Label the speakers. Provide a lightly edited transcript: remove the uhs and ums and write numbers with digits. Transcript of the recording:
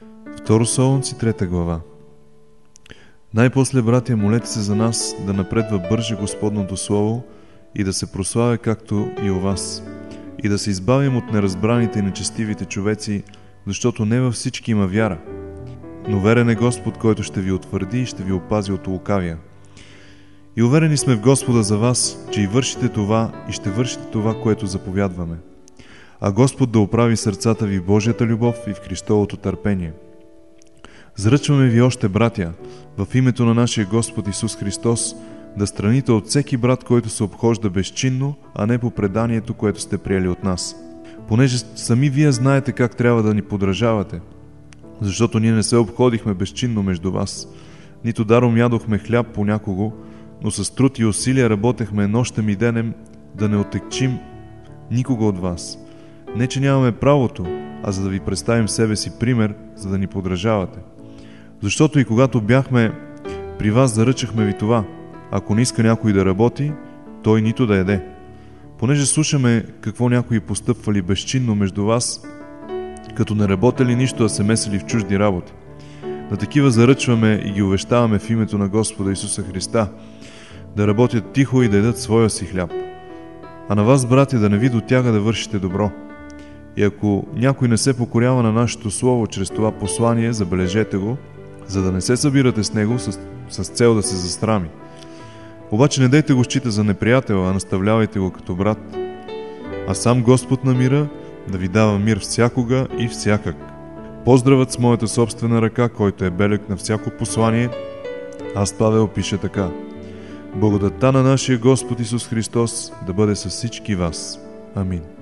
Speaker 1: Второ Солунци, 3 глава. Най-после, братя, молете се за нас да напредва бърже Господното Слово и да се прославя както и у вас, и да се избавим от неразбраните и нечестивите човеци, защото не във всички има вяра. Но верен е Господ, който ще ви утвърди и ще ви опази от лукавия. И уверени сме в Господа за вас, че и вършите това и ще вършите това, което заповядваме. А Господ да оправи сърцата ви в Божията любов и в Христовото търпение. Заръчваме ви още, братя, в името на нашия Господ Исус Христос, да страните от всеки брат, който се обхожда безчинно, а не по преданието, което сте приели от нас. Понеже сами вие знаете как трябва да ни подражавате, защото ние не се обходихме безчинно между вас, нито даром ядохме хляб по някого, но с труд и усилия работехме нощем и денем, да не отекчим никого от вас. Не, че нямаме правото, а за да ви представим себе си пример, за да ни подражавате. Защото и когато бяхме при вас, заръчахме ви това: ако не иска някой да работи, той нито да яде. Понеже слушаме какво някои постъпвали безчинно между вас, като не работели нищо, а се месили в чужди работи. На такива заръчваме и ги увещаваме в името на Господа Исуса Христа, да работят тихо и да ядат своя си хляб. А на вас, братя, да не ви дотяга да вършите добро. И ако някой не се покорява на нашето слово чрез това послание, забележете го, за да не се събирате с него с цел да се застрами. Обаче не дайте го счита за неприятел, а наставлявайте го като брат. А сам Господ на мира да ви дава мир всякога и всякак. Поздравът с моята собствена ръка, който е белег на всяко послание. Аз, Павел, пиша така: благодатта на нашия Господ Исус Христос да бъде с всички вас. Амин.